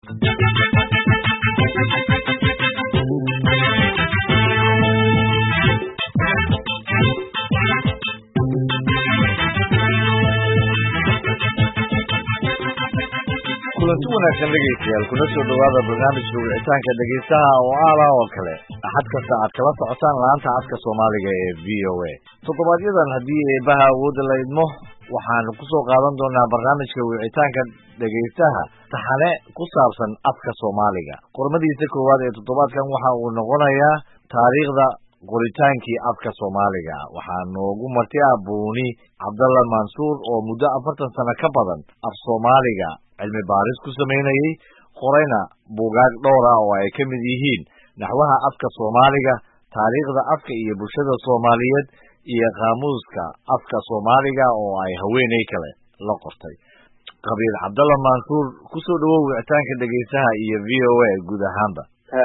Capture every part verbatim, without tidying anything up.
kulanti wanaagsan dhegeystayaal kuna soo dhawaada barnaamijka wicitaanka dhegeystaha oo aala oo kale axad kasta aad kala socotaan laanta afka soomaaliga ee v o a toddobaadyadaan haddii eebaha awoodda la idmo waxaanu kusoo qaadan doonaa barnaamijka wicitaanka dhegeystaha taxane ku saabsan afka soomaaliga qormadiisa koowaad ee toddobaadkan waxa uu noqonayaa taariikhda qoritaankii afka soomaaliga waxaa noogu marti ah buuni cabdalla mansuur oo muddo afartan sano ka badan af soomaaliga cilmi baaris ku samaynayay qorayna buugaag dhowra oo ay ka mid yihiin naxwaha afka soomaaliga taariikhda afka iyo bulshada soomaaliyeed iyo qaamuuska afka soomaaliga oo ay haweeney kale la qortay qabiil cabdalla mansuur kusoo dhawow wicitaanka dhegeystaha iyo v o a guud ahaanba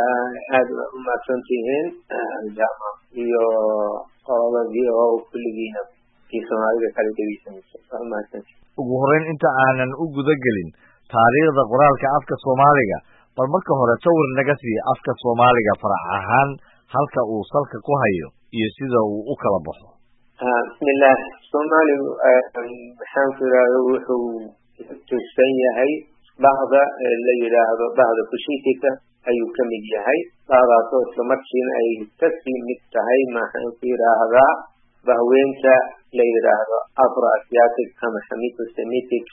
aad u mahadsantihiin jaama iyo qolada v o a kulligiina kii soomaalida kala dhegeysanaysa waa mahadsantihin ugu horeyn inta aanan u guda gelin taariikhda qoraalka afka soomaaliga bal marka hore sawir naga sii afka soomaaliga farac ahaan halka uu salka ku hayo iyo sida uu u kala baxo bismillah soomaaligu maxaan ku yidhaahdo wuxuu tusan yahay bahda la yidhaahdo bahda kushiitika ayuu ka mid yahay bahdaasoo isla markiina ay kasii mid tahay maxaan ku yidhaahdaa bahweynta la yidhaahdo afro asiatic ama xamido semitic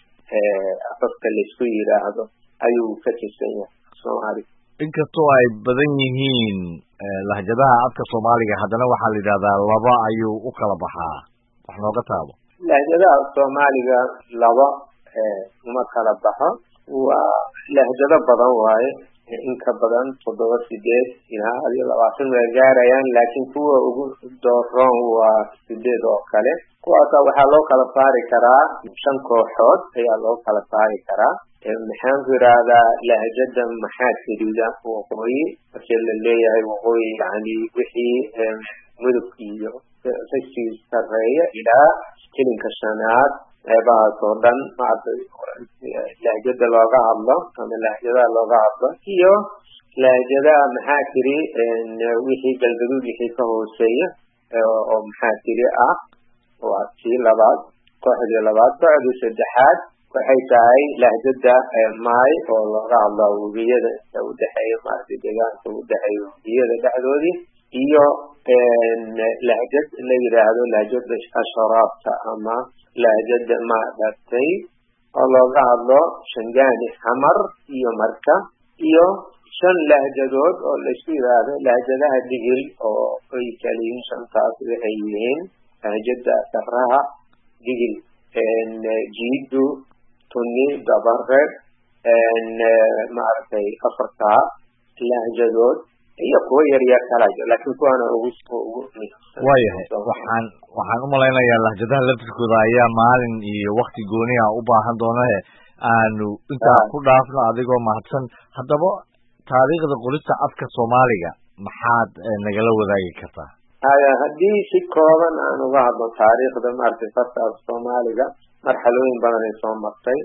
afafka laisku yidhaahdo ayuu ka tirsan yahay soomaaliga inkastoo ay badan yihiin lahjadaha afka soomaaliga haddana waxaa la yidhahdaa laba ayuu u kala baxaa wax nooga taabo lahjadaha soomaaliga laba uma kala baxo waa lahjado badan waaye in ka badan toddoba sideed ilaa iyo labaatan way gaarayaan laakiin kuwa ugu dooroon waa sideed oo kale kuwaasa waxaa loo kala saari karaa shan kooxood ayaa loo kala saari karaa maxaan ku yidhaahdaa lahjada maxaa tirida waqooyi markii la leeyahay waqooyi yani wixii mudug iyo kasii sareeya ilaa jilinka shanaad qeybahaas oo dhan maaragtay lahjada looga hadlo ama lahjadaha looga hadlo iyo lahjadaha maxaa tiri wixii galgaduud wixii ka hooseeya oo maxaa tiri ah waa tii labaad kooxdii labaad kooxdii saddexaad waxay tahay lahjada maay oo looga hadlo webiyada inta udhexeeya maaragtay deegaanka udhexeeya webiyada dhexdoodii iyo lahjad la yidhaahdo lahjada asharaabta ama lahjada maaragtay oo looga hadlo shangaani xamar iyo marka iyo shan lahjadood oo laisku yidhaahdo lahjadaha digil oo ay kaliyiin shantaas waxay yihiin lahjada saraha digil jiidu tuni dabare maaragtay afartaa lahjadood iyo kuwa yaryar kala laakiin kuwana ugu ugu waayahay waxaan waxaan umalaynayaa lahjadaha laftirkooda ayaa maalin iyo wakti gooni ah u baahan doonahe aanu intaa ku dhaafno adigoo mahadsan haddaba taariikhda qorista afka soomaaliga maxaad nagala wadaagi kartaa haya haddii si kooban aan uga hadlo taariikhda maaragtay farta af soomaaliga marxalooyin badan ay soo martay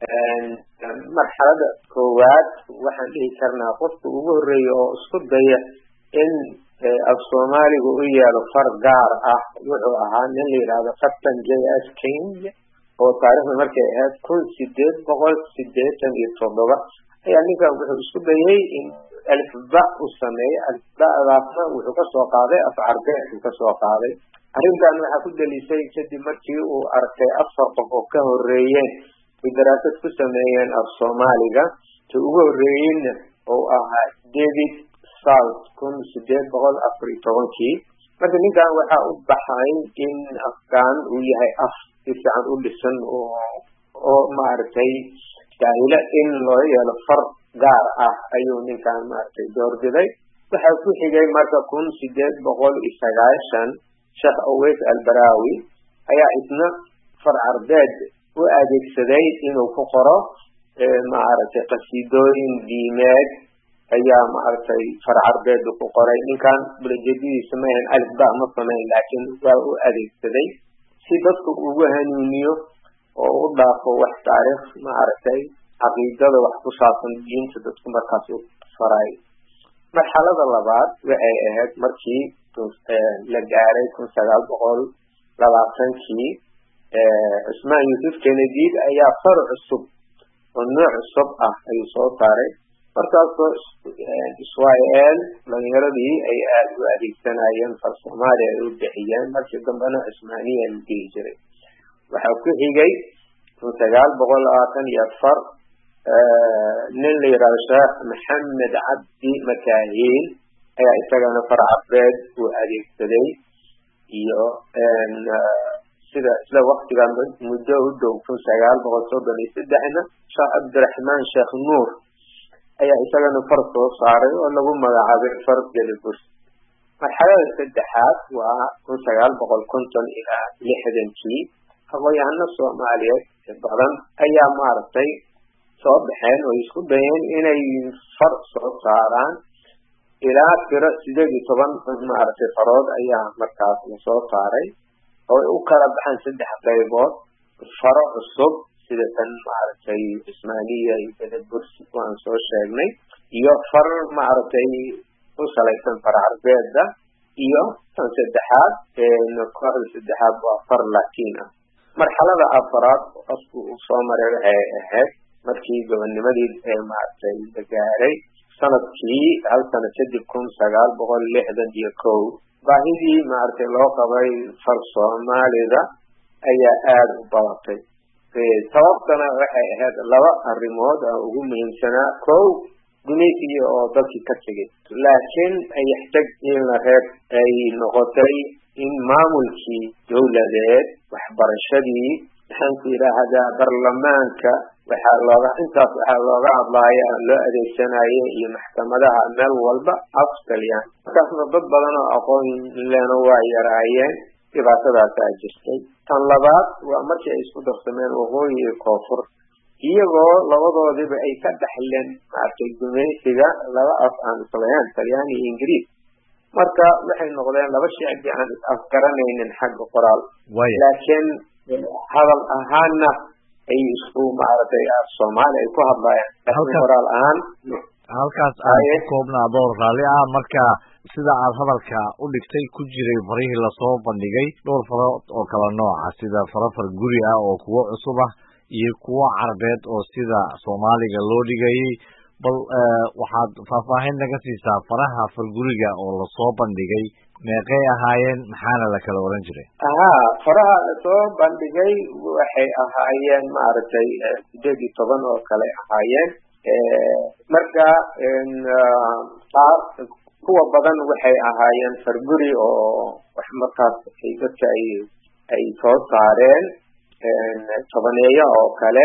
marxalada koowaad waxaan dhihi karnaa qofka ugu horeeya oo isku daya in af soomaaliga u yeelo far gaar ah wuxuu ahaa nin la yidhaahdo captain j s king oo taariikhda markay ahayd kun sideed boqol sideetan iyo toddoba ayaa ninkan wuxuu isku dayay in alifba u sameeyo alifbadaasna wuxuu kasoo qaaday af carbeed uu kasoo qaaday arrintan waxaa ku dalisay kadib markii uu arkay afar qof oo ka horeeyeen ay daraasad ku sameeyeen af soomaaliga ta ugu horeeyeyna oo ahaa david south kun sideed boqol afar iyo tobankii marka ninkan waxaa u baxay in afkaan uu yahay af si fiican u dhisan oo oo maaragtay daahila in loo yeelo far gaar ah ayuu ninkan maaragtay doorbiday waxaa ku xigay marka kun sideed boqol iyo sagaashan sheekh aweys albaraawi ayaa isna far carbeed u adeegsaday inuu ku qoro maaragtay qasiidooyin diimeed ayaa maaragtay far carbeed ku qoray ninkan bulajadiisa maahan alifba ma samayn laakiin waa u adeegsaday si dadku ugu hanuuniyo oo u dhaafo wax taariikh maaragtay caqiidada wax ku saabsan diinta dadku markaas u faray. marxalada labaad waxay ahayd markii la gaaray kun sagaal boqol labaatankii Cusmaan Yuusuf Kennedy ayaa far cusub oo nooc cusub ah ayuu soo saaray. markaasoo Israel dhalinyaradii ay aada u adeegsanayeen far Soomaali ay u bixiyeen, markii dambena Cusmaaniya la dhihi jiray. waxaa ku xigay kun sagaal boqol labaatan iyo afar nin la yidhahdo sheekh maxamed cabdi makaahiil ayaa isagana far carbeed uu adeegsaday, iyo sida isla waktigan muddo u dhow kun sagaal boqol soddon iyo saddexna sheekh cabdiraxmaan sheekh nuur ayaa isagana far soo saaray oo lagu magacaabay far Gadabursi. marxalada saddexaad waa kun sagaal boqol konton ilaa lixdankii aqoon-yahano Soomaaliyeed badan ayaa maaragtay soo baxeen oo isku dayeen inay far soo saaraan. ilaa tiro sideed iyo toban maaragtay farood ayaa markaas la soo saaray oo u kala baxaan saddex qaybood: faro cusub sida tan maaragtay Cusmaaniya iyo Gadabursi waan soo sheegnay, iyo far maaragtay u salaysan far carbeeda, iyo tan saddexaad kooxda saddexaad waa far Latiin ah. marxalada afaraad qofku uu soo maray waxay ahayd markii gobonnimadii ee maaragtay la gaaray sanadkii hal sano kadib kun sagaal boqol lixdan iyo kow. baahidii maaragtay loo qabay far Soomaalida ayaa aada u badatay. sababtana waxay ahayd laba arrimood oo ugu muhiimsanaa. kow, gumaysigii oo dalkii ka tegay, laakiin ay yaxtag in la reeb ay noqotay in maamulkii dowladeed, waxbarashadii, maxaan ku yidhaahdaa baarlamaanka, waxaa looga intaas waxaa looga hadlaaya loo adeegsanayo, iyo maxkamadaha meel walba aftaliyaan. markaasna dad badan oo aqoon lena waa yaraayeen, dhibaatadaasaa jirtay. tan labaad waa markii ay isku darsameen waqooyi iyo koonfur, iyagoo labadoodiba ay ka dhaxleen maaragtay gumaysiga laba af aan islahayn, talyaani iyo ingiriis. marka waxay noqdeen laba shicbi aan is afgaranaynin xagga qoraal, laakiin hadal ahaanna ay isku maaragtay Soomaali ay ku hadlayaan, laakiin qoraal ahaan halkaas aan ku koobnaa dhowr raalli ah. marka sida aad hadalka u dhigtay ku jiray farihii lasoo bandhigay dhowr farood oo kala nooca, sida farafar guri ah oo kuwo cusub ah iyo kuwo carbeed oo sida Soomaaliga loo dhigayay. bal waxaad faahfaahin naga siisaa faraha farguriga oo lasoo bandhigay meeqay ahaayeen, maxaana la kala oran jiray? ahaa faraha lasoo bandhigay waxay ahaayeen maaragtay sideed iyo toban oo kale ahaayeen. marka kuwa badan waxay ahaayeen farguri oo wax markaas ay dadka ay ay soo saareen tobaneeyo oo kale.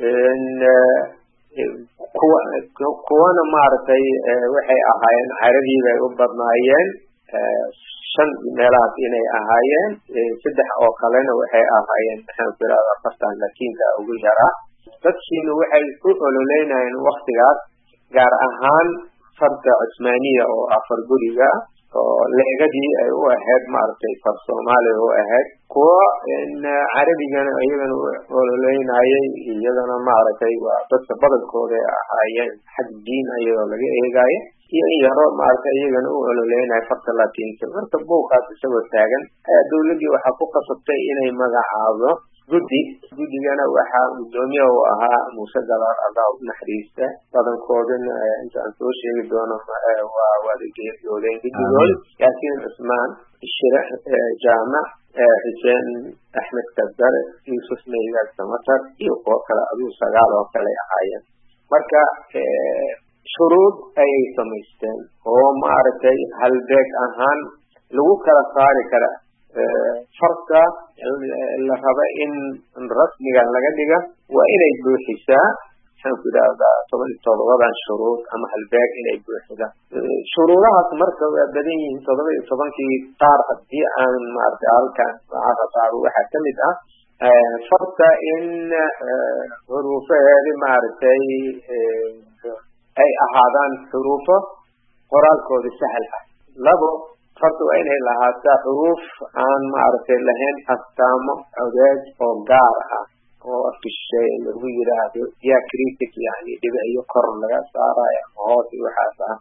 kuwa kuwana maaragtay waxay ahaayeen caradii bay u badnaayeen, shan meelahaas inay ahaayeen. saddex oo kalena waxay ahaayeen maxaan ku yidhahdaa afartan latiinka ugu yaraa. dadkiina waxay u ololeynayeen waktigaas gaar ahaan farta Cusmaaniya oo afar guriga oo leegadii ay u ahayd maaragtay far Soomaaliya u ahayd. kuwa carabigana iyagana ololeynayay, iyagana maaragtay waa dadka badankooda ahaayeen xag diin ayadoo laga eegaayo, iyo in yaro maaragtay iyagana u ololeynaya farta Latiinka. marka buuqaas isagoo taagan ayaa dowladdii waxaa ku qasabtay inay magacaabo guddi. guddigana waxaa gudoomiye u ahaa Muuse Galaar, Allah u naxariista. badankoodana inta aan soo sheegi doono waa wadageeryoodeen guddigood: Yaasiin Cusmaan, Shire Jaamac, Xuseen Axmed Kadare, Yuusuf Meygaag Samatar, iyo kuwo kale aduu sagaal oo kale ahaayeen. marka shuruud ayay samaysteen oo maaragtay halbeeg ahaan lagu kala saari kara farta la raba in rasmiga laga dhiga waa inay buuxisaa maxaan ku yidhahdaa toban iyo todobadan shuruud ama halbeeg inay buuxidaan. shuruudahaas marka waa badan yihiin. todoba iyo tobankii qaar haddii aan maaragtay halkan qaar waxaa ka mid ah farta in xuruufaheedi maaragtay ay ahaadaan xuruufo qoraalkooda sahal ah. labo, farta waa inay lahaataa xuruuf aan maaragtay lahayn astaamo codeed oo gaar ah. oo afkishay lagu yiraahdo diacritic yani dhibciyo kor laga saarayo hoos waxaas ah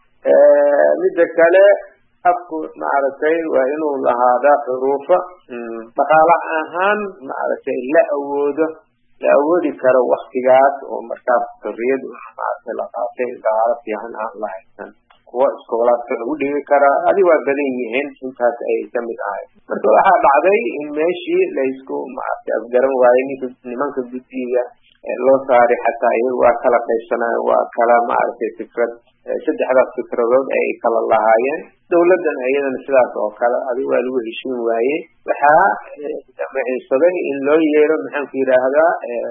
midda kale afku maaragtay waa inuu lahaada xuruufa dhaqaale ahaan maaragtay la awoodo la awoodi karo waqtigaas oo markaas xorriyad maaragtay la qaatay dhaqaale fiican aan lahayn kuwa iskoolaadka lagu dhigi karaa adi waa badan yihiin intaas ay ka mid ahay marka waxaa dhacday in meeshii laysku maaragtay afgaran waayey ninka nimanka guddiga loo saaray xataa iyagu waa kala qaybsanaayo waa kala maaragtay fikrad saddexdaas fikradood ay kala lahaayeen dawladdan iyadana sidaas oo kale adiga waa lagu heshiin waayey waxaa damaceysaday in loo yeero maxaan ku yidhaahdaa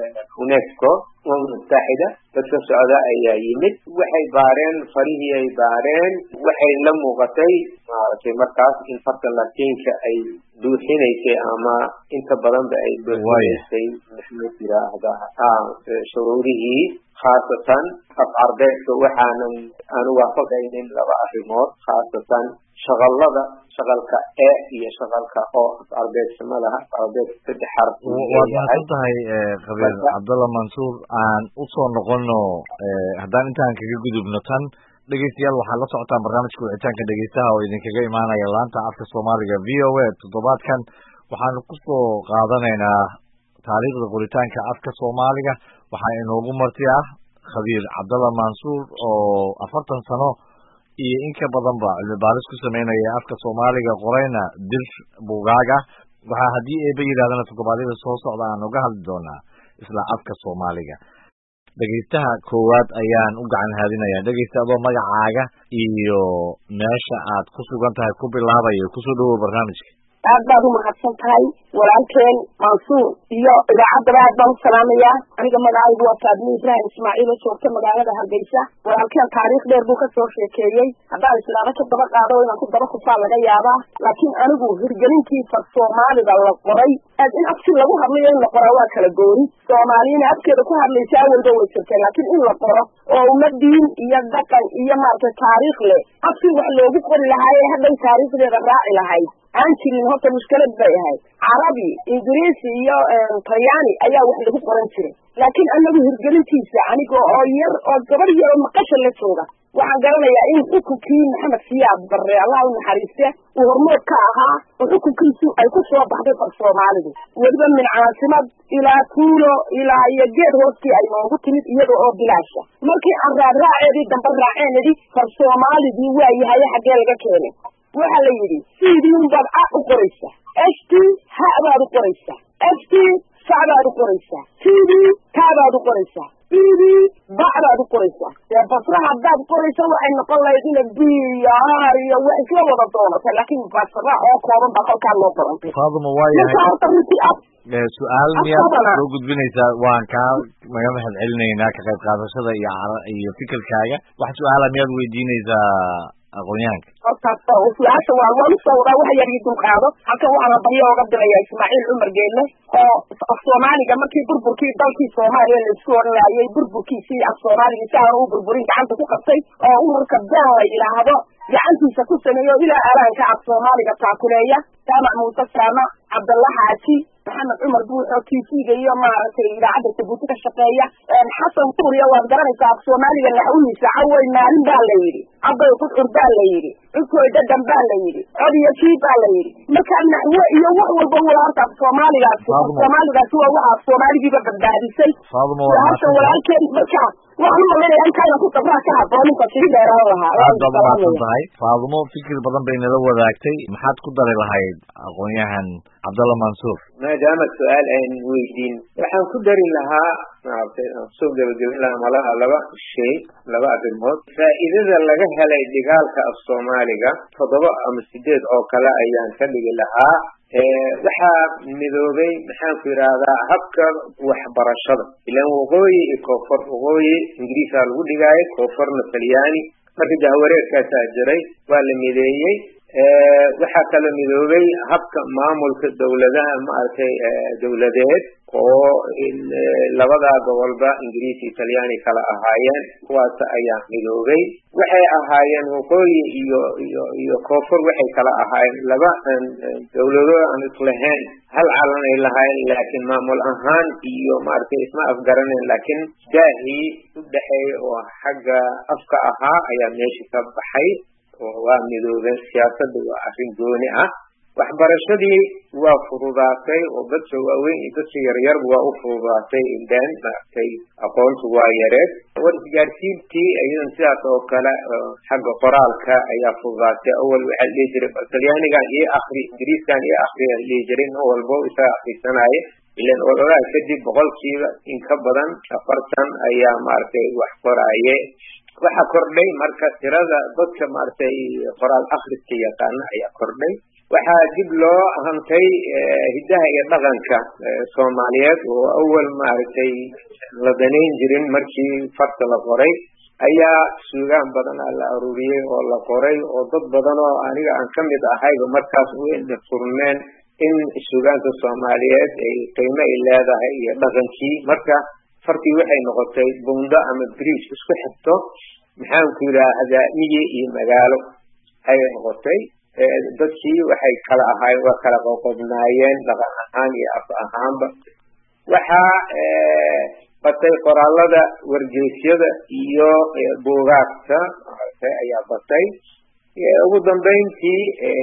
UNESCO umamada mutaxida dadka socda ayaa yimid waxay baareen farihii ay baareen waxay la muuqatay maaragtay markaas in farta latiinka ay buuxinaysay ama inta badanba ay buuxinaysay maxaan ku yidhaahdaa shuruudihii khaasatan af carbeedka waxaanan aanu waafaqaynin laba arrimood khaasatan shaqalada shaqalka e iyo shaqalka oo af carbeedka ma laha af carbeedka saddex xaraf waad mahadsan tahay khabiir cabdalla mansuur aan usoo noqono haddaan intaan kaga gudubno tan dhegeystayaal waxaad la socotaan barnaamijka wicitaanka dhegeystaha oo idinkaga imaanaya laanta afka soomaaliga v o a toddobaadkan waxaanu kusoo qaadanaynaa taariikhda qoritaanka afka soomaaliga waxaa inoogu marti ah khabiir cabdalla mansuur oo afartan sano iyo in ka badanba cilmi baaris ku sameynaya afka soomaaliga qorayna dir buugaag ah waxaa haddii eeba yidhahdana toddobaadyada soo socda aan uga hadli doonaa isla afka soomaaliga dhegeystaha koowaad ayaan u gacan haadinaya dhegeysta adoo magacaaga iyo meesha aad ku sugan tahay ku bilaabayo kusoo dhawow barnaamijka aad baad u mahadsan tahay walaalkeen mansuur iyo idaacadaba aad baan u salaamayaa aniga magacaygu waa faadmi ibraahim ismaaciil oo joogta magaalada hargeysa walaalkeen taariikh dheer buu kasoo sheekeeyey haddaan islaamo ka daba qaado inaan ku daba kufaa laga yaabaa laakiin anigu hirgelintii far soomaalida la qoray aad in afsi lagu hadlayo in la qoraa waa kala gooni soomaaliyana afkeeda ku hadlaysa awalba way jirtay laakiin in la qoro oo uma diin iyo dhaqan iyo maaragtay taariikh leh afsi wax loogu qori lahaaye hadday taariikhdeeda raaci lahayd aan jirin horta mushkilad bay ahayd carabi ingiriisi iyo talyaani ayaa wax lagu qoran jiray laakiin anagu hirgelintiisa aniga oo yar oo gabar yar oo maqasha la jooga waxaan garanayaa in xukunkii maxamed siyaad barre allah u naxariiste uu hormood ka ahaa oo xukunkiisu ay ku soo baxday far soomaalidu weliba min caasimad ilaa tuulo ilaa iyo geed hoostii ay noogu timid iyada oo bilaasha markii aan raaraaceedii dambe raaceenidhi far soomaalidii waa yahaye xaggee laga keenay waxaa la yidhi sidii unbaad a u qoraysaa s t ha baad u qoraysaa f t sac baad u qoraysaa t d taa baad u qoraysaa e d bac baad u qoraysaa dee basra haddaad qoraysa waxay noqon lahayd ina b iyo r iyo wax isla wada doonata laakiin basra oo kooban baa kolkaa loo qorantay faaduma waa yahay marka horta runtii af su-aal miyaad soo gudbinaysaa waan kaa maga mahad celinaynaa ka qayb qaadashada iyo iyo fikirkaaga wax su-aala miyaad weydiinaysaa aqoonyahanka hortaas su-aasha waa waan usoo wadaa wax yar ii dulqaado halkan waxaana baryo oga diraya ismaaciil cumar geelle oo af soomaaliga markii burburkii dalkii soomaaliya laisku odhanayay burburkiisii af soomaaliga si aan u burburin gacanta ku qabtay oo ururka been la yidhaahdo gacantiisa ku sameeyo ilaa alaanka af soomaaliga taakuleeya jaamac muuse saamac cabdalla xaaji maxamed cumar buuxo t v-ga iyo maaragtay idaacadda jabuuti ka shaqeeya xasan suuriya waad garanaysaa af soomaaliga naxwihiisa cawey maalin baa la yidhi cabay qudcur baa la yidhi cudkoy dhadan baa la yidhi cod iyo kii baa la yidhi marka naxwe iyo wax walba walaarta af soomaaligaasi af soomaaligaasi waa waxa af soomaaligiiba badbaadisay haasha walaalkeen marka waxaan u malaynayaa intayna ku dabraa ka haboon inta sii dheeraan lahaa aad baad umahadsan tahay faadumo fikir badan bay nala wadaagtay maxaad ku dari lahayd aqoonyahan cabdalla mansuur maadaama su-aal aan weydiin waxaan ku dari lahaa maaragtay aan soo gebagabin lahaa malaha laba shay laba arrimood faa'iidada laga helay dhigaalka af soomaaliga toddoba ama sideed oo kale ayaan ka dhigi lahaa waxaa midoobay maxaan ku yidhaahdaa habka waxbarashada ilaan waqooyi iyo koonfur waqooyi ingiriisaa lagu dhigaayo koonfurna talyaani marka jahwareerkaasaa jiray waa la mideeyey waxaa kala midoobay habka maamulka dawladaha maaragtay dawladeed oo labada gobolba Ingiriis iyo Talyaani kala ahaayeen kuwaas ayaa midoobay waxay ahaayeen waqooyi iyo iyo iyo koonfur waxay kala ahaayeen laba dawlado aan islahayn hal calan ay lahaayeen laakiin maamul ahaan iyo maartay isma afgaraneen laakiin daahi u dhaxeeyay oo xagga afka ahaa ayaa meesha ka baxay oo waa midoobay siyaasadda waa arrin gooni ah waxbarashadii waa fududaatay oo dadka waaweyn iyo dadka yaryar waa u fududaatay indaan maartay aqoontu waa yareed wargaarsiintii ayaan sidaas oo kale xagga qoraalka ayaa fududaatay awal waxa la jiray Talyaaniga iyo akhri Ingiriiskan iyo akhri la jiray oo walbo isaga akhrisanaya ilaan walaal kadib boqolkiiba in ka badan afartan ayaa maartay wax qoraaye waxa kordhay marka tirada dadka maartay qoraal akhriska yaqaan ayaa kordhay waxaa dib loo hantay hidaha iyo dhaqanka Soomaaliyeed oo awal maartay la daneyn jirin markii farta la qoray ayaa suugaan badan la ururiyay oo la qoray oo dad badan oo aniga aan kamid ahayba markaas weyn furneen in suugaanta Soomaaliyeed ay qiimo leedahay iyo dhaqankii marka fartii waxay noqotay bunda ama bridge isku xigto maxaan ku yiraahdaa miyi iyo magaalo ay noqotay dadkii waxay kala ahaayeen waa kala qoqobnaayeen dhaqan ahaan iyo af ahaanba waxa batay qoraalada wargeysyada iyo buugaagta ayaa batay ugu dambeyntii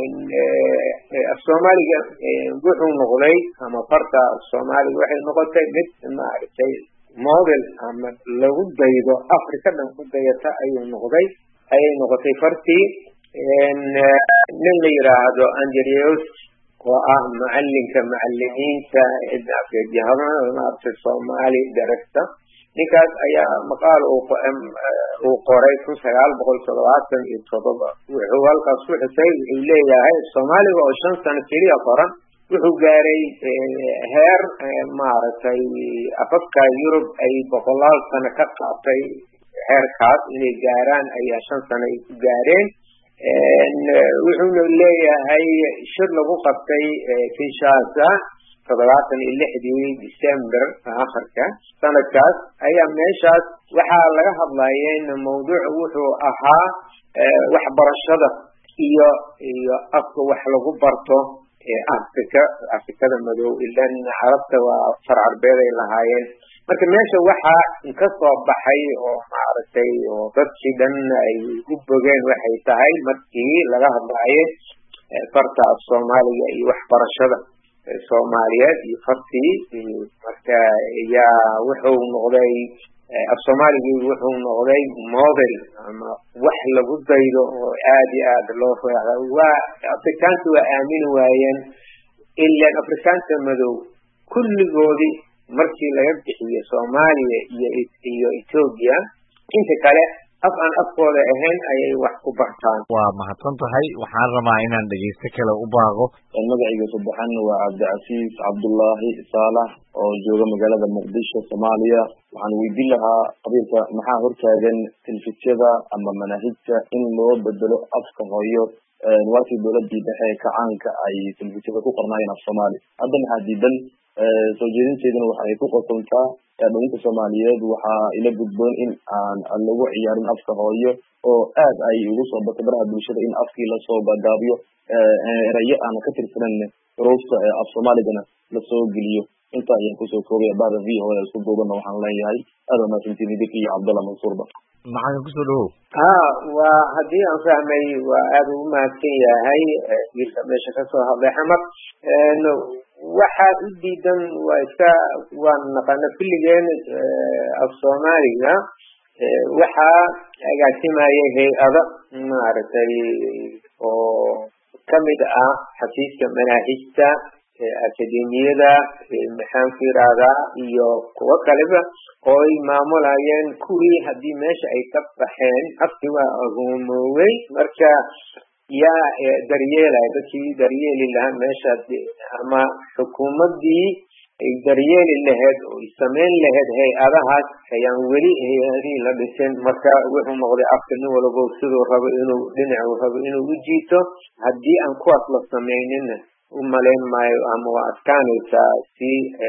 Soomaaliga wuxuu noqday ama farta Soomaaliga waxay noqotay mid maartay model ama lagu daydo Afrika dhan ku dayata ayuu noqday ay noqotay fartii nin la yiraahdo Andrews oo ah macallinka macallimiinta idafeeyaha Soomaali director ninkaas ayaa maqaal uu qoray kun sagaal boqol toddobaatan iyo toddoba wuxuu halkaas ku xusay inuu leeyahay Soomaaliga oo shan sano kaliya qoran wuxuu gaaray heer maartay afafka Yurub ay boqolaal sano ka qaatay heerkaas inay gaaraan ayaa shan sano ay ku gaareen wuxuu leeyahay shir lagu qabtay Kinshasa toddobaatan iyo lixdii December aakhirka sanadkaas ayaa meeshaas waxaa laga hadlayay mawduuc wuxuu ahaa waxbarashada iyo iyo afka wax lagu barto ee Afrika Afrikada madow ilaan carabta waa farcarbeed ay lahaayeen marka meesha waxa ka soo baxay oo maartay oo dadkii dhan ay u bogeen waxay tahay markii laga hadlayo farta Soomaaliga iyo waxbarashada Soomaaliyeed iyo fartii marka yaa wuxuu noqday Soomaaliga wuxuu noqday model ama wax lagu daydo oo aad iyo aad loo faa'iido waa Afrikaantu waa aamin waayeen ilaa Afrikaanka madow kulligoodii markii laga bixiyo Soomaaliya iyo iyo Ethiopia inta kale af aan afkooda ahayn ayay wax ku bartaan waa mahadsan tahay waxaan rabaa inaan dhageysto kale u baaqo magacayga saddexan waa Cabdicasiis Cabdullaahi Saalax oo jooga magaalada Muqdisho Soomaaliya waxaan weydiin lahaa qabiilka maxaa hortaagan tilfisyada ama manahijta in loo bedelo afka hooyo warkii dowladda dhexe ka caanka ay tilfisyada ku qornaayeen af Soomaali hadda maxaa diidan soo jeedinteeduna waxay ku qotontaa dadka Soomaaliyeed waxa ila gudboon in aan lagu ciyaarin afka hooyo oo aad ay ugu soo batay baraha bulshada in afkii la soo badaabiyo erayo aan ka tirsanan roofta af Soomaaligana la soo geliyo inta ay ku soo koobay baada V O A isku duubana waxaan leeyahay aad ma santiin idinka iyo Cabdullah Mansuurba maxaan ku soo dhaw ah waa hadii aan fahmay waa aad u mahadsan yahay wiilka meesha ka soo hadlay xamar no waxa u diidan waa iska waan naqana kulligeen af Soomaaliga waxa agaasimaayay hay'ada maartay oo kamid ah xafiiska manahijta akademiyada maxaan fiiraadaa iyo kuwa kaleba oo ay maamulayeen kuwii hadii meesha ay ka baxeen afki waa agoomoway marka yaa daryeelay dadkii daryeeli lahaa meesha ama xukuumadii ay daryeeli lahayd oo sameyn lahayd hay'adahaas ayaan weli hay'adii la dhisin marka wuxuu noqday afka nin walba sidoo rabo inuu dhinac rabo inuu u jiito hadii aan kuwaas la sameynin u malayn maayo ama waa adkaanaysaa si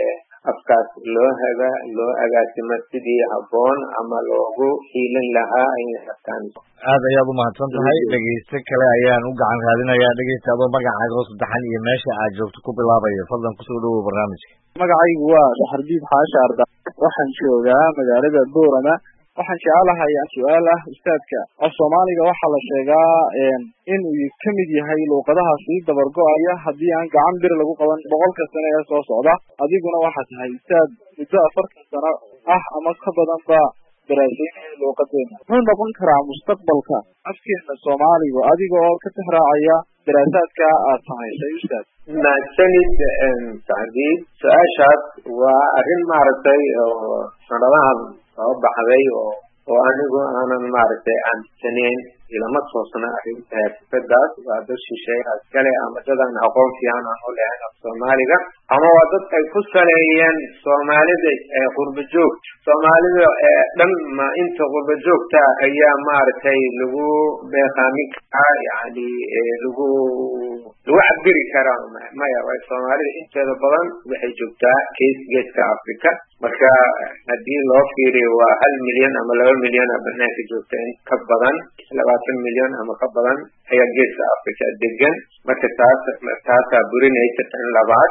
afkaas loo haga loo agaasimo sidii habboon ama loogu hiilin lahaa ay rabtaan. aad ayaad u mahadsan tahay. dhegeyste kale ayaan u gacan raadinayaa. dhegeysta adoo magacaaga oo saddexan iyo meesha aad joogto ku bilaabaya, fadlan kusoo dhawow barnaamijka. magacaygu waa Dhaxardiid Xaashi Arda, waxaan joogaa magaalada Boorama. waxaan jecelahay su-aal ah ustaadka, af Soomaaliga waxaa la sheegaa in uu ka mid yahay luuqadaha sii dabar go-aya haddii aan gacan bir lagu qaban boqolka sano ee soo socda. adiguna waxaa tahay ustaad muddo afartan sano ah ama ka badan ba daraasaynaya luuqadeena. muxuu noqon karaa mustaqbalka afkeena Soomaaliga adiga oo ka tixraacaya daraasaadka aad samaysay ustaad? mahadsanid Sacdiid. su-aashaas waa arrin maaragtay oo sanadahan soo baxday oo oo anigu aanan maaragtay aansanayn ilama toosna arrinta fikradaas. waa dad shisheeye askale ama dadaan aqoon fiican aan u lahayn af Soomaaliga, ama waa dad ay ku saleeyeen Soomaalida ee qurba joogta. Soomaalida ee dhan ma inta qurba joogta ayaa maaragtay lagu beeqaamin karaa, yani lagu lagu cabiri karaa maya. way Soomaalida inteeda badan waxay joogtaa gees geeska Afrika. marka haddii loo fiiriyo waa hal milyan ama laba milyan oo banaanka joogta, in ka badan labaatan milyan ama ka badan ayaa geeska Afrika degan. marka taas taasaa burinaysa tan labaad.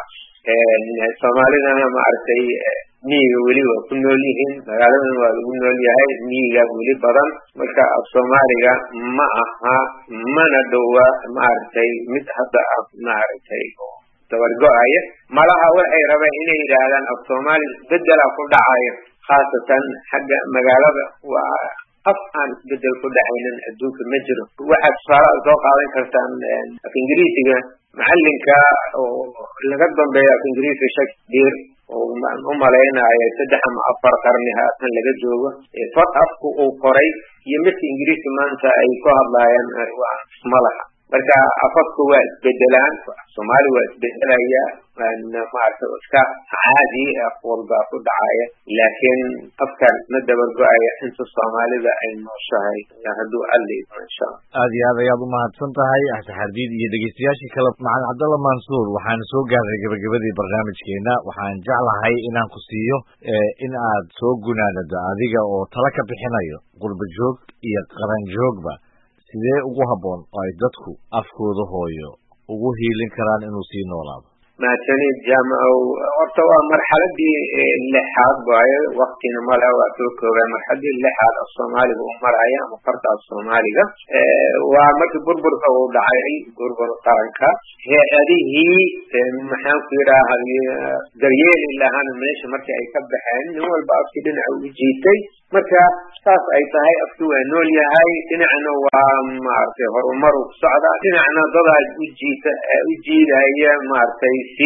Soomaalidana maaragtay miyiga weli waa ku nool yihiin, magaaladana waa lagu nool yahay, miyiga weli badan. marka af Soomaaliga ma aha mana dhowa maaragtay mid hadda af maaragtay dabargo-aya. malaha waxay rabeen inay yidhaahdaan af Soomaali isbedela ku dhacaya, khaasatan xagga magaalada. waa af aan isbedel ku dhacaynin adduunka ma jiro. waxaad tusaale soo qaadan kartaan af Ingiriisiga, macalinka oo laga dambeeya af Ingiriisiga Shakespeare oo u malaynayo saddex ama afar qarni haatan laga joogo, fad afku uu qoray iyo midka Ingiriisi maanta ay ku hadlayaan waa malaha. marka afafku waa isbedelaan, Soomaali waa isbedelaya, maaragtay iska caadi af walba ku dhacaya, laakiin afkan ma dabargo-aya inta Soomaalida ay nooshahay hadduu alla idmo insha Allah. aad iyo aad ayaad u mahadsan tahay Dhaxardiid iyo dhegeystayaashii kale. macalin Cabdalla Mansuur, waxaan soo gaarnay gabagabadii barnaamijkeena. waxaan jeclahay inaan ku siiyo in aad soo gunaanado adiga oo tala ka bixinayo qurba joog iyo qaran joogba, sidee ugu habboon oo ay dadku afkooda hooyo ugu hiilin karaan inuu sii noolaado? mahadsanid jaamacow. horta waa marxaladii lixaad waaye, waktina male waa soo koobay. marxaladii lixaad af Soomaaliga u maraya ama farta af Soomaaliga waa markii burburka uu dhacay, burbur qaranka. hay-adihii maxaan ku yidhaaha daryeeli lahaana meesha markii ay ka baxeen, nin walba afkii dhinaca u jiitay. marka saas ay tahay afki waa nool yahay, dhinacna waa maaragtay horumar u socdaa, dhinacna dadaa u jiita u jiidaya maaragtay si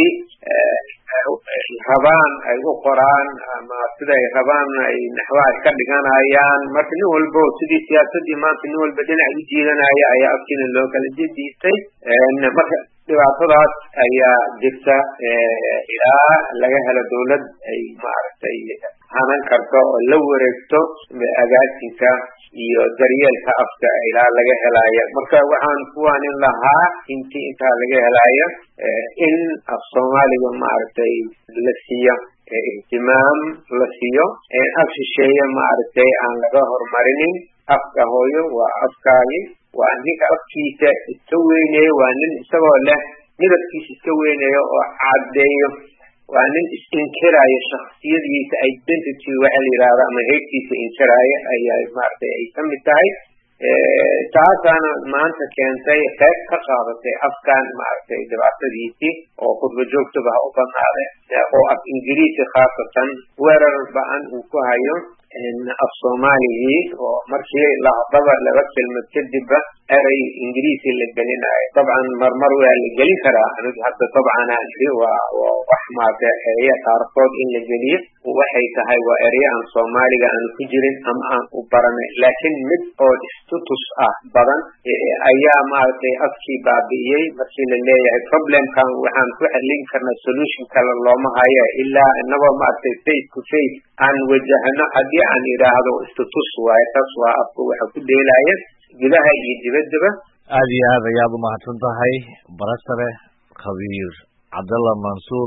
rabaan ay u qoraan ama siday rabaan ay naxwaha ka dhiganayaan. marka nin walba sidii siyaasadii maanta nin walba dhinac u jiidanaya ayaa afkiina loo kala jediistay. marka dhibaatadaas ayaa jirta ilaa laga helo dawlad ay maaragtay hanan karto oo la wareegto agaasinka iyo daryeelka afka ilaa laga helaya. marka waxaan kuwaanin lahaa intii intaa laga helaya in af Soomaaliga maaragtay la siiyo ihtimaam, la siiyo af shisheeye maaragtay aan laga horumarinin. afka hooyo waa afkaagi, waa ninka afkiisa iska weyneeyo, waa nin isagoo leh midabkiisa iska weyneeyo oo caddeeyo, waa nin is-inkiraayo shaksiyadiisa identity waxa la yidhahda ama heegtiisa inkiraayo ayaa maaragtay ay ka mid tahay. taasaana maanta keentay qayb ka qaadatay afkan maaragtay dhibaatadiisii oo qurba joogtaba ha u badnaaday, oo af Ingiriisi khaasatan weerar ba-an uu ku hayo af Soomaaligii. oo markii lahadaba laba kelmad kadibba erey Ingiriisi la gelinayo. dabcan marmar waa la gelin karaa, anigu hadda dabcan aan iri waa wax maaragtay ereye qaarkood in la geliyo waxay tahay waa ereye aan Soomaaliga aan ku jirin ama aan u baranay, laakiin mid oo istutus ah badan ayaa maaragtay afkii baabi'iyey. markii la leeyahay problemkan waxaan ku xallin karnaa, solution kale looma hayo ilaa inagoo maaragtay face to face aan wajahno. haddii aan idhaahdo istutus waaye, taas waa afka waxa ku dheelaya gudaha iyo dibaddaba. aad iyo aad ayaad u mahadsan tahay barasare khabiir Cabdalla Mansuur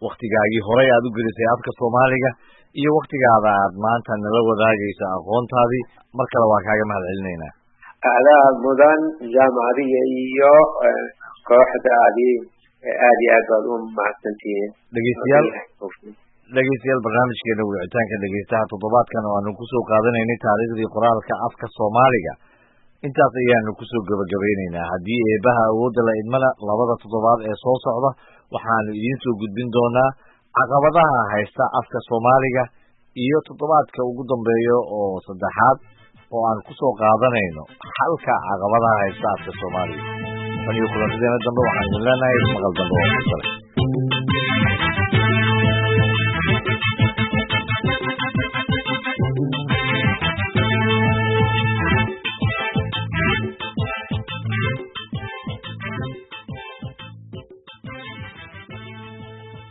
waktigaagii horey aad u gelisay afka soomaaliga iyo waktigaada aad maanta nala wadaagaysa aqoontaadii mar kale waa kaaga mahad celinaynaa adaa mudan jaamacadiga iyo kooxdaadii aad iyo aad baad u mahadsantihiin dhegeystayaal dhegeystayaal barnaamijkeena wicitaanka dhegeystaha toddobaadkan oo aanu kusoo qaadanaynay taariikhdii qoraalka afka soomaaliga intaas ayaanu kusoo gabagabaynaynaa haddii eebaha awoodda la idmana labada toddobaad ee soo socda waxaanu idiin soo gudbin doonaa caqabadaha haysta afka soomaaliga iyo toddobaadka ugu dambeeya oo saddexaad oo aan kusoo qaadanayno xalka caqabadaha haysta afka soomaaliga tan iyo kulantadeena dambe waxaan idin leenahay maqal dambe oo kale